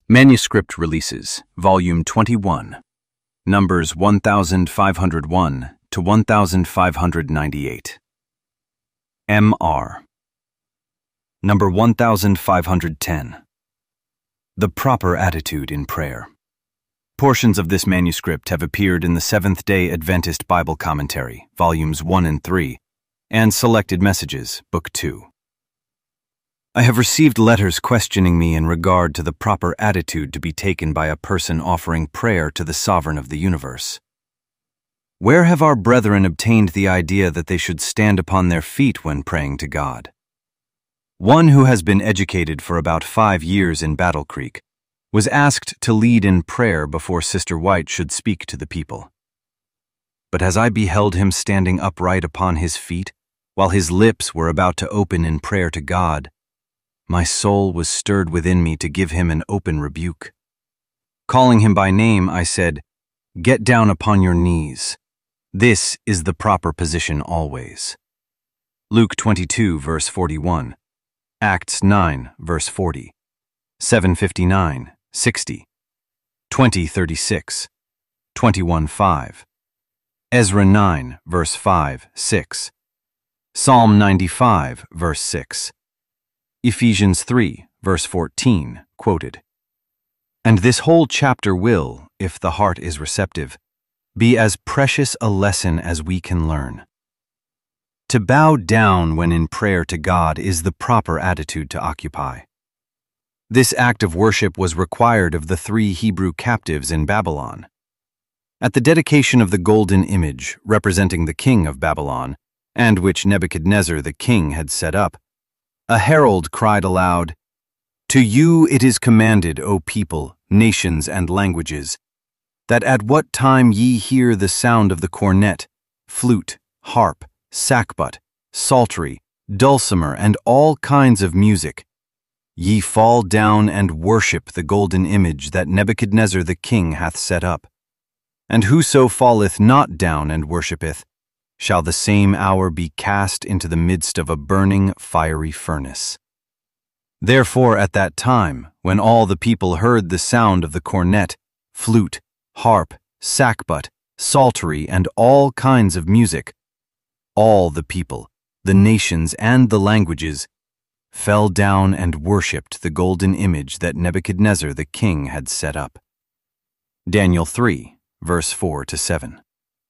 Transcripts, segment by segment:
Manuscript Releases, Volume 21, Numbers 1501 to 1598. M.R. Number 1510. The Proper Attitude in Prayer. Portions of this manuscript have appeared in the Seventh-day Adventist Bible Commentary, Volumes 1 and 3, and Selected Messages, Book 2. I have received letters questioning me in regard to the proper attitude to be taken by a person offering prayer to the Sovereign of the universe. Where have our brethren obtained the idea that they should stand upon their feet when praying to God? One who has been educated for about 5 years in Battle Creek was asked to lead in prayer before Sister White should speak to the people. But as I beheld him standing upright upon his feet, while his lips were about to open in prayer to God, my soul was stirred within me to give him an open rebuke. Calling him by name, I said, "Get down upon your knees. This is the proper position always." Luke 22, verse 41, Acts 9, verse 40, 7:59, 60, 20:36, 21:5, Ezra 9, verse 5, 6, Psalm 95, verse 6, Ephesians 3, verse 14, quoted. And this whole chapter will, if the heart is receptive, be as precious a lesson as we can learn. To bow down when in prayer to God is the proper attitude to occupy. This act of worship was required of the 3 Hebrew captives in Babylon. At the dedication of the golden image representing the king of Babylon, and which Nebuchadnezzar the king had set up, a herald cried aloud, "To you it is commanded, O people, nations, and languages, that at what time ye hear the sound of the cornet, flute, harp, sackbut, psaltery, dulcimer, and all kinds of music, ye fall down and worship the golden image that Nebuchadnezzar the king hath set up. And whoso falleth not down and worshipeth, shall the same hour be cast into the midst of a burning fiery furnace." Therefore at that time, when all the people heard the sound of the cornet, flute, harp, sackbut, psaltery, and all kinds of music, all the people, the nations, and the languages fell down and worshipped the golden image that Nebuchadnezzar the king had set up. Daniel 3, verse 4-7.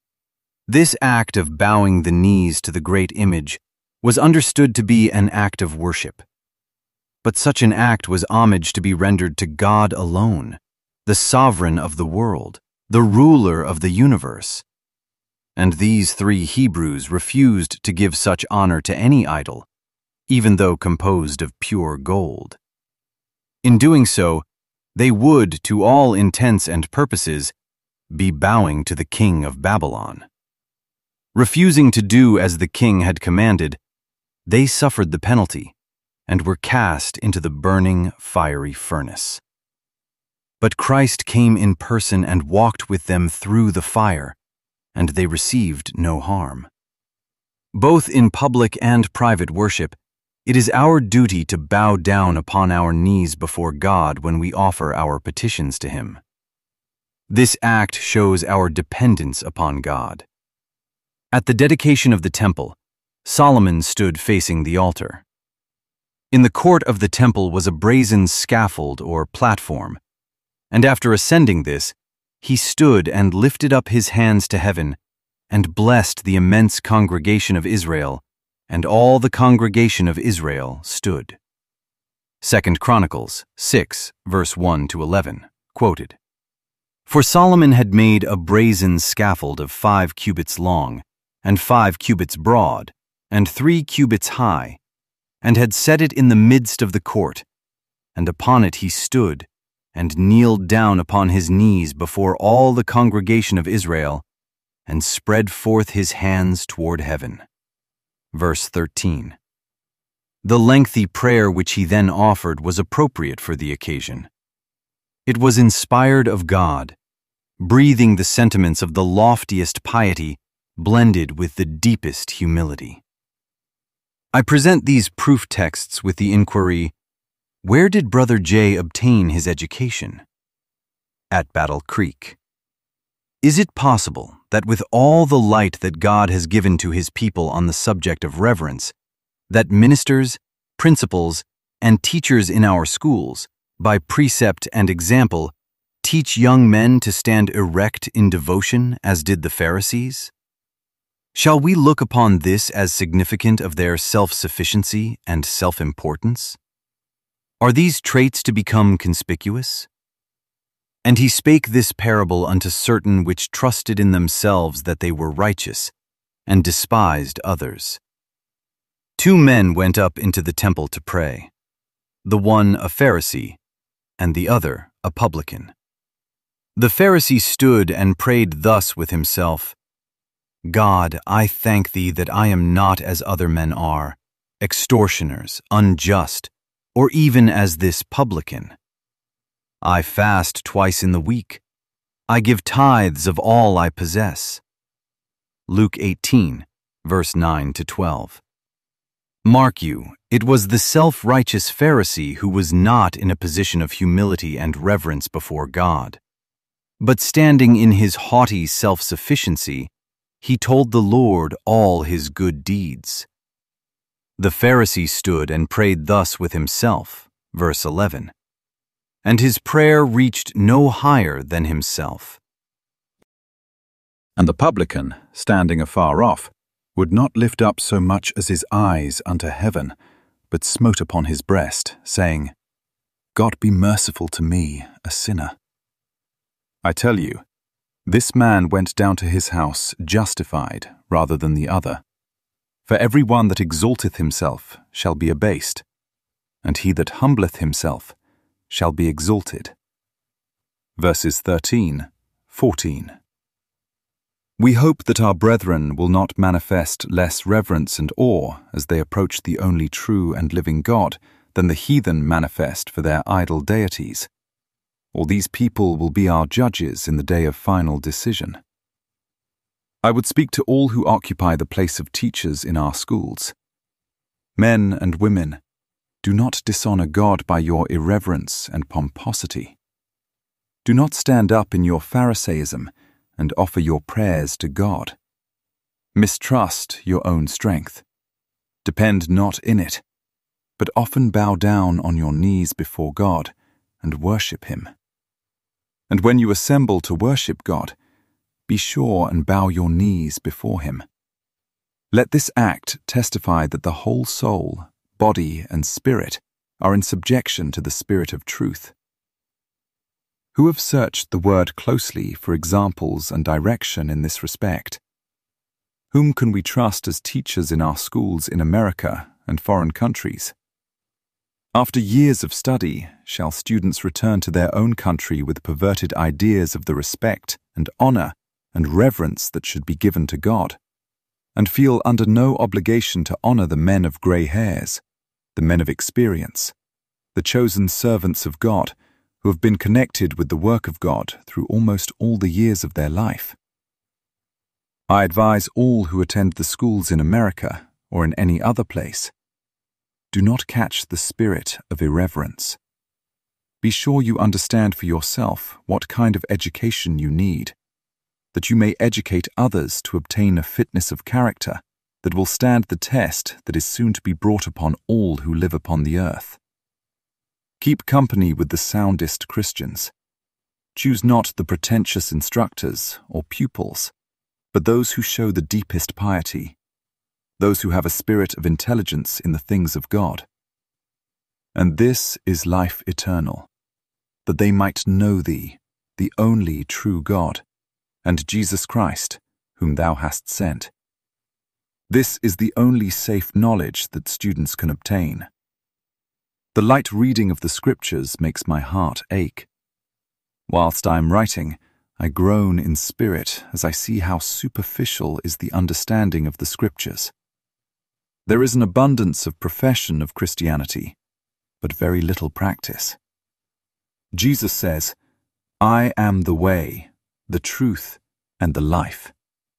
This act of bowing the knees to the great image was understood to be an act of worship. But such an act was homage to be rendered to God alone, the sovereign of the world, the ruler of the universe. And these 3 Hebrews refused to give such honor to any idol, even though composed of pure gold. In doing so, they would, to all intents and purposes, be bowing to the king of Babylon. Refusing to do as the king had commanded, they suffered the penalty and were cast into the burning, fiery furnace. But Christ came in person and walked with them through the fire, and they received no harm. Both in public and private worship, it is our duty to bow down upon our knees before God when we offer our petitions to Him. This act shows our dependence upon God. At the dedication of the temple, Solomon stood facing the altar. In the court of the temple was a brazen scaffold or platform, and after ascending this, he stood and lifted up his hands to heaven and blessed the immense congregation of Israel, and all the congregation of Israel stood. 2 Chronicles 6, verse 1-11, quoted. For Solomon had made a brazen scaffold of 5 cubits long, and 5 cubits broad, and 3 cubits high, and had set it in the midst of the court, and upon it he stood, and kneeled down upon his knees before all the congregation of Israel, and spread forth his hands toward heaven. Verse 13. The lengthy prayer which he then offered was appropriate for the occasion. It was inspired of God, breathing the sentiments of the loftiest piety blended with the deepest humility. I present these proof texts with the inquiry, Where did Brother J obtain his education? At Battle Creek. Is it possible that with all the light that God has given to his people on the subject of reverence, that ministers, principals, and teachers in our schools, by precept and example, teach young men to stand erect in devotion as did the Pharisees? Shall we look upon this as significant of their self-sufficiency and self-importance? Are these traits to become conspicuous? And he spake this parable unto certain which trusted in themselves that they were righteous, and despised others. 2 men went up into the temple to pray, the one a Pharisee, and the other a publican. The Pharisee stood and prayed thus with himself, God, I thank thee that I am not as other men are, extortioners, unjust, or even as this publican. I fast twice in the week. I give tithes of all I possess. Luke 18, verse 9 to 12. Mark you, it was the self-righteous Pharisee who was not in a position of humility and reverence before God. But standing in his haughty self-sufficiency, he told the Lord all his good deeds. The Pharisee stood and prayed thus with himself, verse 11. And his prayer reached no higher than himself. And the publican, standing afar off, would not lift up so much as his eyes unto heaven, but smote upon his breast, saying, God be merciful to me, a sinner. I tell you, this man went down to his house justified rather than the other. For every one that exalteth himself shall be abased, and he that humbleth himself shall be exalted. Verses 13, 14. We hope that our brethren will not manifest less reverence and awe as they approach the only true and living God than the heathen manifest for their idol deities. Or these people will be our judges in the day of final decision. I would speak to all who occupy the place of teachers in our schools. Men and women, do not dishonor God by your irreverence and pomposity. Do not stand up in your Pharisaism and offer your prayers to God. Mistrust your own strength. Depend not in it, but often bow down on your knees before God and worship Him. And when you assemble to worship God, be sure and bow your knees before Him. Let this act testify that the whole soul, body, and spirit are in subjection to the Spirit of truth. Who have searched the Word closely for examples and direction in this respect? Whom can we trust as teachers in our schools in America and foreign countries? After years of study, shall students return to their own country with perverted ideas of the respect and honor and reverence that should be given to God, and feel under no obligation to honor the men of gray hairs, the men of experience, the chosen servants of God who have been connected with the work of God through almost all the years of their life? I advise all who attend the schools in America or in any other place, do not catch the spirit of irreverence. Be sure you understand for yourself what kind of education you need, that you may educate others to obtain a fitness of character that will stand the test that is soon to be brought upon all who live upon the earth. Keep company with the soundest Christians. Choose not the pretentious instructors or pupils, but those who show the deepest piety, those who have a spirit of intelligence in the things of God. And this is life eternal, that they might know Thee, the only true God, and Jesus Christ, whom Thou hast sent. This is the only safe knowledge that students can obtain. The light reading of the Scriptures makes my heart ache. Whilst I am writing, I groan in spirit as I see how superficial is the understanding of the Scriptures. There is an abundance of profession of Christianity, but very little practice. Jesus says, I am the way, the truth, and the life.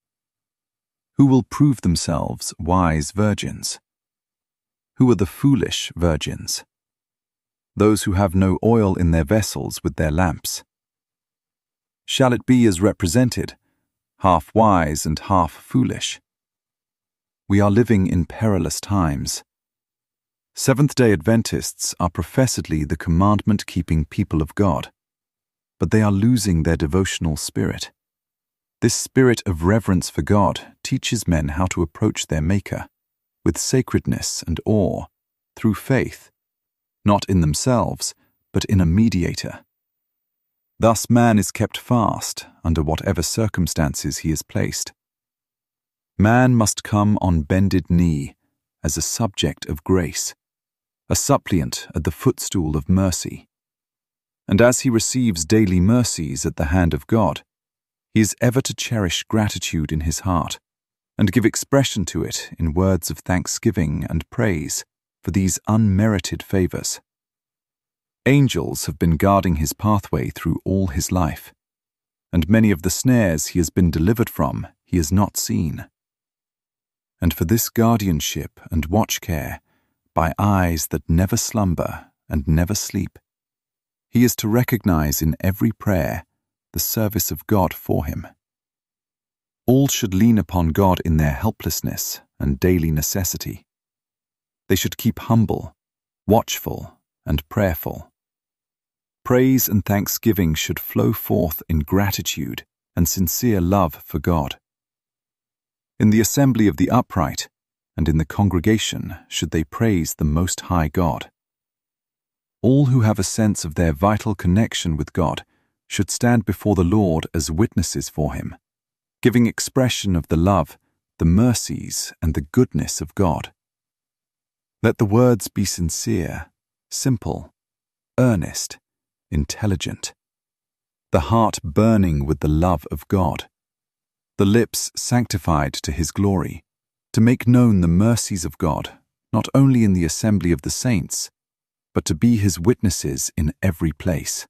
Who will prove themselves wise virgins? Who are the foolish virgins? those who have no oil in their vessels with their lamps. Shall it be as represented, half wise and half foolish? We are living in perilous times. Seventh-day Adventists are professedly the commandment-keeping people of God, but they are losing their devotional spirit. This spirit of reverence for God teaches men how to approach their Maker with sacredness and awe through faith, not in themselves, but in a mediator. Thus man is kept fast under whatever circumstances he is placed. Man must come on bended knee as a subject of grace, a suppliant at the footstool of mercy. And as he receives daily mercies at the hand of God, he is ever to cherish gratitude in his heart and give expression to it in words of thanksgiving and praise for these unmerited favors. Angels have been guarding his pathway through all his life, and many of the snares he has been delivered from he has not seen. And for this guardianship and watch care, by eyes that never slumber and never sleep, he is to recognize in every prayer the service of God for him. All should lean upon God in their helplessness and daily necessity. They should keep humble, watchful, and prayerful. Praise and thanksgiving should flow forth in gratitude and sincere love for God. In the assembly of the upright and in the congregation should they praise the Most High God. All who have a sense of their vital connection with God should stand before the Lord as witnesses for him, giving expression of the love, the mercies, and the goodness of God. Let the words be sincere, simple, earnest, intelligent, the heart burning with the love of God, the lips sanctified to his glory, to make known the mercies of God, not only in the assembly of the saints, but to be his witnesses in every place.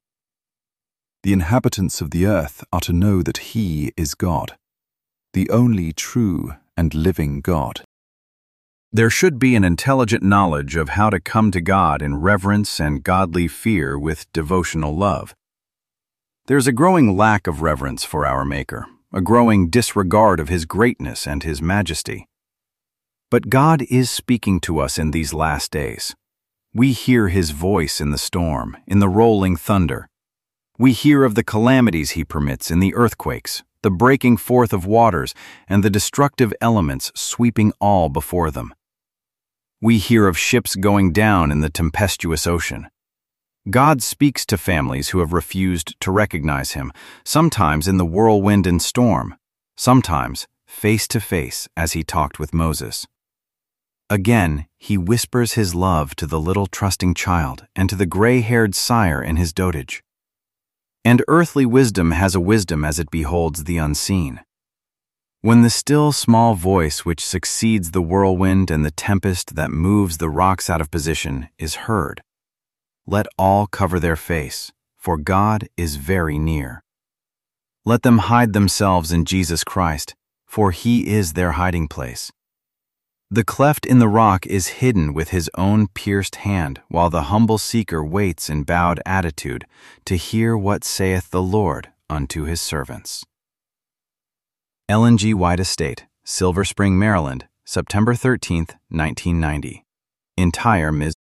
The inhabitants of the earth are to know that he is God, the only true and living God. There should be an intelligent knowledge of how to come to God in reverence and godly fear with devotional love. There's a growing lack of reverence for our Maker, a growing disregard of his greatness and his majesty. But God is speaking to us in these last days. We hear his voice in the storm, in the rolling thunder. We hear of the calamities he permits in the earthquakes, the breaking forth of waters, and the destructive elements sweeping all before them. We hear of ships going down in the tempestuous ocean. God speaks to families who have refused to recognize him, sometimes in the whirlwind and storm, sometimes face to face as he talked with Moses. Again, he whispers his love to the little trusting child and to the gray-haired sire in his dotage. And earthly wisdom has a wisdom as it beholds the unseen. When the still small voice which succeeds the whirlwind and the tempest that moves the rocks out of position is heard, let all cover their face, for God is very near. Let them hide themselves in Jesus Christ, for he is their hiding place. The cleft in the rock is hidden with his own pierced hand, while the humble seeker waits in bowed attitude to hear what saith the Lord unto his servants. Ellen G. White Estate, Silver Spring, Maryland, September 13, 1990. Entire Ms.